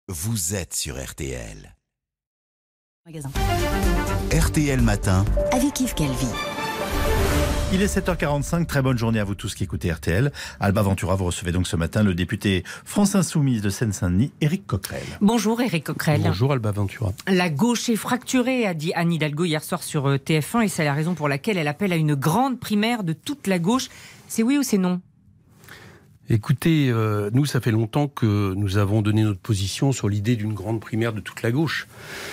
Vous êtes sur RTL. Magasin. RTL Matin. Avec Yves Calvi. Il est 7h45, très bonne journée à vous tous qui écoutez RTL. Alba Ventura, vous recevez donc ce matin le député France Insoumise de Seine-Saint-Denis, Éric Coquerel. Bonjour Éric Coquerel. Bonjour Alba Ventura. La gauche est fracturée, a dit Anne Hidalgo hier soir sur TF1, et c'est la raison pour laquelle elle appelle à une grande primaire de toute la gauche. C'est oui ou c'est non ? Écoutez, nous, ça fait longtemps que nous avons donné notre position sur l'idée d'une grande primaire de toute la gauche.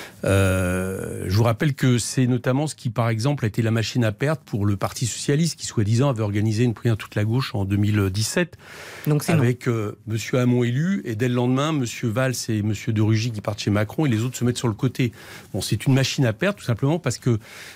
Je vous rappelle que c'est notamment ce qui, par exemple, a été la machine à perdre pour le Parti Socialiste, qui, soi-disant, avait organisé une primaire de toute la gauche en 2017. Donc c'est avec M. Hamon élu, et dès le lendemain, M. Valls et M. de Rugy qui partent chez Macron, et les autres se mettent sur le côté. Bon, c'est une machine à perdre, tout simplement parce que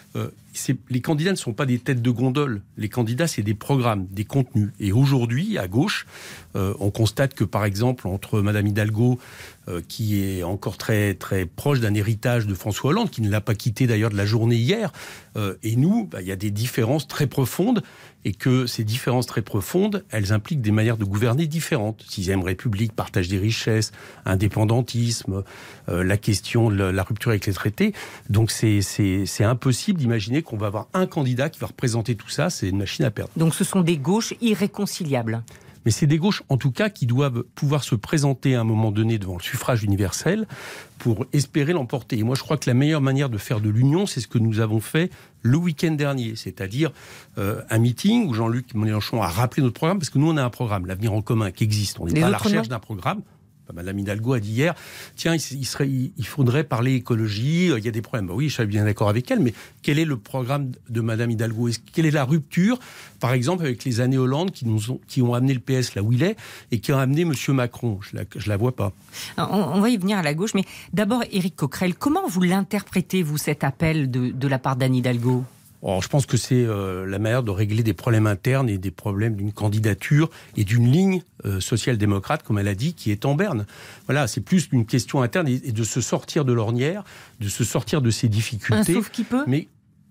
les candidats ne sont pas des têtes de gondole. Les candidats, c'est des programmes, des contenus. Et aujourd'hui, à gauche, on constate que, par exemple, entre Mme Hidalgo, qui est encore très, très proche d'un héritage de François Hollande, qui ne l'a pas quitté d'ailleurs de la journée hier, et nous, il y a des différences très profondes, et que ces différences très profondes, elles impliquent des manières de gouverner différentes. 6e République, partage des richesses, indépendantisme, la question de la rupture avec les traités. Donc c'est impossible d'imaginer qu'on va avoir un candidat qui va représenter tout ça. C'est une machine à perdre. Donc ce sont des gauches irréconciliables. Mais c'est des gauches, en tout cas, qui doivent pouvoir se présenter à un moment donné devant le suffrage universel pour espérer l'emporter. Et moi, je crois que la meilleure manière de faire de l'union, c'est ce que nous avons fait le week-end dernier, c'est-à-dire un meeting où Jean-Luc Mélenchon a rappelé notre programme, parce que nous, on a un programme, l'avenir en commun, qui existe. On n'est pas à la recherche d'un programme. Madame Hidalgo a dit hier, tiens, il faudrait parler écologie, il y a des problèmes. Oui, je suis bien d'accord avec elle, mais quel est le programme de Madame Hidalgo ? Quelle est la rupture, par exemple, avec les années Hollande qui ont amené le PS là où il est et qui ont amené M. Macron ? Je la vois pas. On va y venir à la gauche, mais d'abord, Éric Coquerel, comment vous l'interprétez, vous, cet appel de la part d'Anne Hidalgo ? Alors, je pense que c'est la manière de régler des problèmes internes et des problèmes d'une candidature et d'une ligne social-démocrate, comme elle a dit, qui est en berne. Voilà, c'est plus une question interne et de se sortir de l'ornière, de se sortir de ses difficultés. Un sauf qui peut ? Mais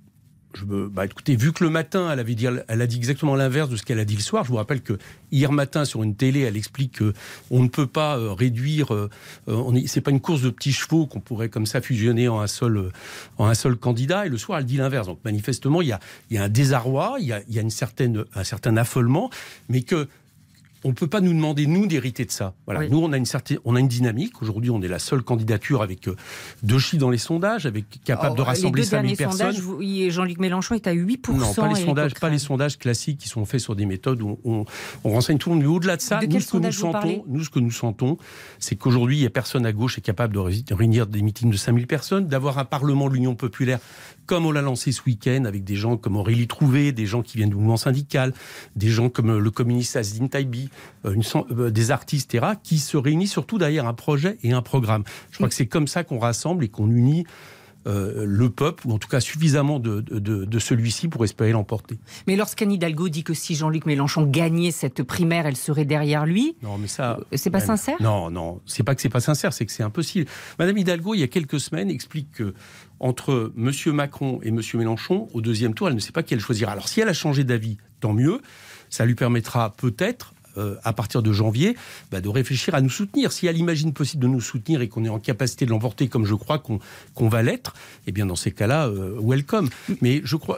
écoutez, vu que le matin, elle a dit exactement l'inverse de ce qu'elle a dit le soir. Je vous rappelle que hier matin, sur une télé, elle explique qu'on ne peut pas réduire. C'est pas une course de petits chevaux qu'on pourrait comme ça fusionner en un seul candidat. Et le soir, elle dit l'inverse. Donc manifestement, il y a un désarroi, il y a un certain affolement, mais que on ne peut pas nous demander, nous, d'hériter de ça. Voilà. Oui. Nous, on a une dynamique. Aujourd'hui, on est la seule candidature avec 2 chiffres dans les sondads, capable de rassembler 5000 personnes. Les 2 derniers sondages, Jean-Luc Mélenchon est à 8%. Non, pas les sondages classiques qui sont faits sur des méthodes où on renseigne tout le monde. Mais au-delà de ça, nous, ce que nous sentons, c'est qu'aujourd'hui, il n'y a personne à gauche qui est capable de réunir des meetings de 5000 personnes, d'avoir un Parlement de l'Union populaire, comme on l'a lancé ce week-end, avec des gens comme Aurélie Trouvé, des gens qui viennent du mouvement syndical, des gens comme le communiste Azzedine Taibi, des artistes, etc., qui se réunissent surtout derrière un projet et un programme. Je crois que c'est comme ça qu'on rassemble et qu'on unit le peuple, ou en tout cas suffisamment de celui-ci pour espérer l'emporter. Mais lorsqu'Anne Hidalgo dit que si Jean-Luc Mélenchon gagnait cette primaire, elle serait derrière lui, non, mais ça, c'est pas sincère ? Non, c'est pas que c'est pas sincère, c'est que c'est impossible. Madame Hidalgo, il y a quelques semaines, explique que entre M. Macron et M. Mélenchon, au 2e tour, elle ne sait pas qui elle choisira. Alors si elle a changé d'avis, tant mieux, ça lui permettra peut-être à partir de janvier, de réfléchir à nous soutenir. Si elle imagine possible de nous soutenir et qu'on est en capacité de l'emporter, comme je crois qu'on va l'être, eh bien dans ces cas-là, welcome. Mais je crois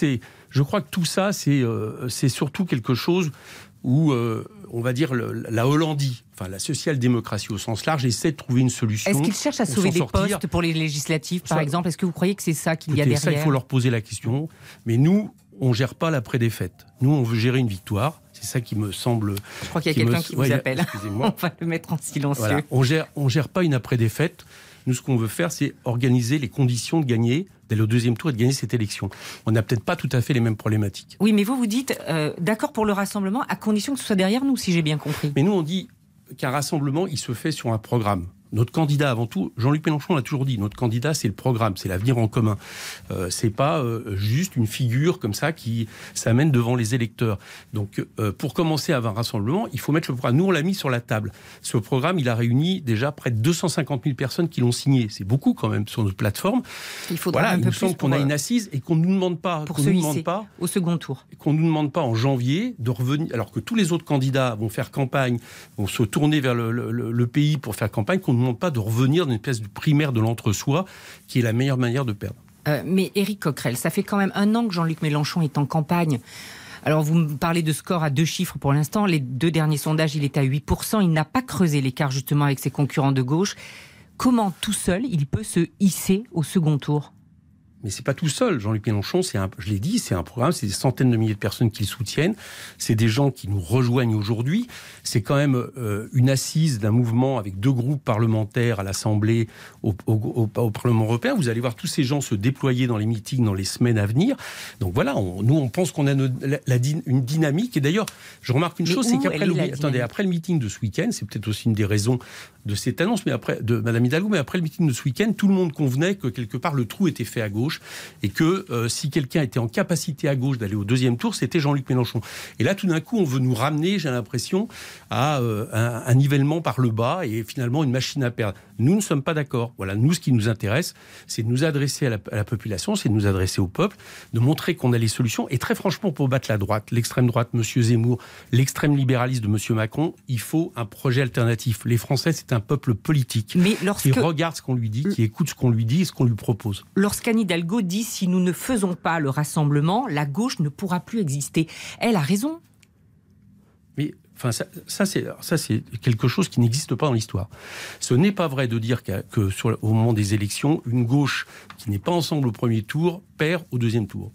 que tout ça, c'est surtout quelque chose où, on va dire, la Hollandie, enfin la social-démocratie au sens large, essaie de trouver une solution. Est-ce qu'ils cherchent à sauver des postes pour les législatives, par exemple ? Est-ce que vous croyez que c'est ça qu'il y a derrière ? Ça, il faut leur poser la question. Mais nous, on ne gère pas l'après-défaite. Nous, on veut gérer une victoire. C'est ça qui me semble... Je crois qu'il y a quelqu'un qui vous appelle. Excusez-moi. On va le mettre en silencieux. Voilà. On gère pas une après-défaite. Nous, ce qu'on veut faire, c'est organiser les conditions de gagner, d'aller au 2e tour et de gagner cette élection. On n'a peut-être pas tout à fait les mêmes problématiques. Oui, mais vous dites d'accord pour le rassemblement, à condition que ce soit derrière nous, si j'ai bien compris. Mais nous, on dit qu'un rassemblement, il se fait sur un programme. Notre candidat, avant tout, Jean-Luc Mélenchon l'a toujours dit, notre candidat, c'est le programme, c'est l'avenir en commun. C'est pas juste une figure comme ça qui s'amène devant les électeurs. Donc, pour commencer à avoir un rassemblement, il faut mettre le programme. Nous, on l'a mis sur la table. Ce programme, il a réuni déjà près de 250 000 personnes qui l'ont signé. C'est beaucoup quand même sur notre plateforme. Il faudra un peu plus. Il me semble qu'on a une assise et qu'on ne nous demande pas, au second tour. Qu'on ne nous demande pas en janvier de revenir, alors que tous les autres candidats vont faire campagne, vont se tourner vers le pays pour faire campagne, qu'on demande pas de revenir dans une espèce de primaire de l'entre-soi qui est la meilleure manière de perdre. Mais Éric Coquerel, ça fait quand même 1 an que Jean-Luc Mélenchon est en campagne. Alors vous me parlez de score à 2 chiffres pour l'instant. Les 2 derniers sondages, il est à 8%. Il n'a pas creusé l'écart justement avec ses concurrents de gauche. Comment tout seul il peut se hisser au second tour ? Mais c'est pas tout seul. Jean-Luc Mélenchon, je l'ai dit, c'est un programme, c'est des centaines de milliers de personnes qui le soutiennent. C'est des gens qui nous rejoignent aujourd'hui. C'est quand même une assise d'un mouvement avec 2 groupes parlementaires à l'Assemblée, au Parlement européen. Vous allez voir tous ces gens se déployer dans les meetings dans les semaines à venir. Donc voilà, nous on pense qu'on a une dynamique. Et d'ailleurs, je remarque une chose, c'est qu'après le meeting de ce week-end, c'est peut-être aussi une des raisons de cette annonce, de Madame Hidalgo, mais après le meeting de ce week-end, tout le monde convenait que quelque part le trou était fait à gauche. Et que si quelqu'un était en capacité à gauche d'aller au 2e tour, c'était Jean-Luc Mélenchon. Et là, tout d'un coup, on veut nous ramener, j'ai l'impression, à un nivellement par le bas et finalement une machine à perdre. Nous ne sommes pas d'accord. Voilà, nous, ce qui nous intéresse, c'est de nous adresser à la population, c'est de nous adresser au peuple, de montrer qu'on a les solutions. Et très franchement, pour battre la droite, l'extrême droite, M. Zemmour, l'extrême libéralisme de M. Macron, il faut un projet alternatif. Les Français, c'est un peuple politique qui regarde ce qu'on lui dit, qui écoute ce qu'on lui dit et ce qu'on lui propose. Lorsqu'Anne Hidalgo dit « si nous ne faisons pas le rassemblement, la gauche ne pourra plus exister ». Elle a raison. Mais enfin, ça c'est quelque chose qui n'existe pas dans l'histoire. Ce n'est pas vrai de dire au moment des élections, une gauche qui n'est pas ensemble au 1er tour perd au 2e tour.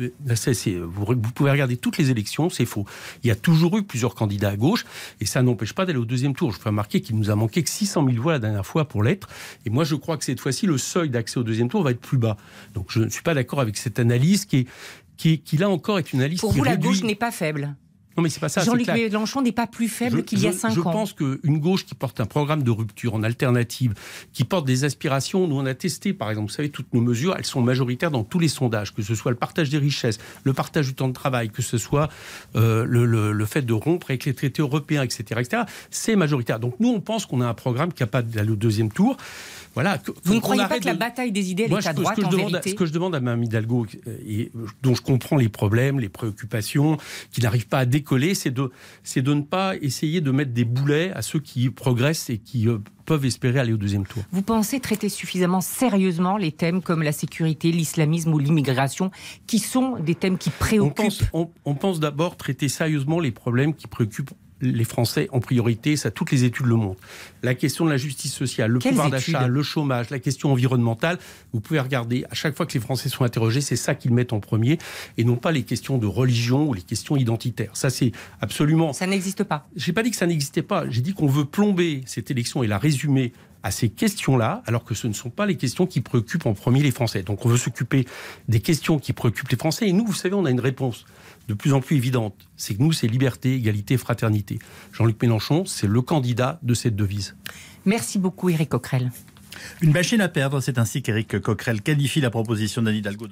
Vous pouvez regarder toutes les élections, c'est faux. Il y a toujours eu plusieurs candidats à gauche et ça n'empêche pas d'aller au 2e tour. Je fais remarquer qu'il nous a manqué que 600 000 voix la dernière fois pour l'être. Et moi, je crois que cette fois-ci, le seuil d'accès au 2e tour va être plus bas. Donc, je ne suis pas d'accord avec cette analyse qui là encore est une analyse pour vous, la gauche n'est pas faible. Non, mais c'est pas ça. Jean-Luc Mélenchon n'est pas plus faible qu'il y a 5 ans. Je pense qu'une gauche qui porte un programme de rupture en alternative, qui porte des aspirations, nous on a testé par exemple, vous savez, toutes nos mesures, elles sont majoritaires dans tous les sondages, que ce soit le partage des richesses, le partage du temps de travail, que ce soit le fait de rompre avec les traités européens, etc. C'est majoritaire. Donc nous on pense qu'on a un programme capable d'aller au 2e tour. Voilà, vous ne croyez pas que la bataille des idées, elle est à droite en vérité ? Ce que je demande à Mme Hidalgo, et dont je comprends les problèmes, les préoccupations, qui n'arrivent pas à décoller, c'est de ne pas essayer de mettre des boulets à ceux qui progressent et qui peuvent espérer aller au 2e tour. Vous pensez traiter suffisamment sérieusement les thèmes comme la sécurité, l'islamisme ou l'immigration, qui sont des thèmes qui préoccupent ? On pense d'abord traiter sérieusement les problèmes qui préoccupent les Français en priorité, ça toutes les études le montrent. La question de la justice sociale, le pouvoir d'achat, le chômage, la question environnementale, vous pouvez regarder, à chaque fois que les Français sont interrogés, c'est ça qu'ils mettent en premier, et non pas les questions de religion ou les questions identitaires. Ça, c'est absolument... Ça n'existe pas. J'ai pas dit que ça n'existait pas, j'ai dit qu'on veut plomber cette élection et la résumer à ces questions-là, alors que ce ne sont pas les questions qui préoccupent en premier les Français. Donc on veut s'occuper des questions qui préoccupent les Français, et nous, vous savez, on a une réponse de plus en plus évidente. C'est que nous, c'est liberté, égalité, fraternité. Jean-Luc Mélenchon, c'est le candidat de cette devise. Merci beaucoup, Éric Coquerel. Une machine à perdre, c'est ainsi qu'Éric Coquerel qualifie la proposition d'Anne Hidalgo.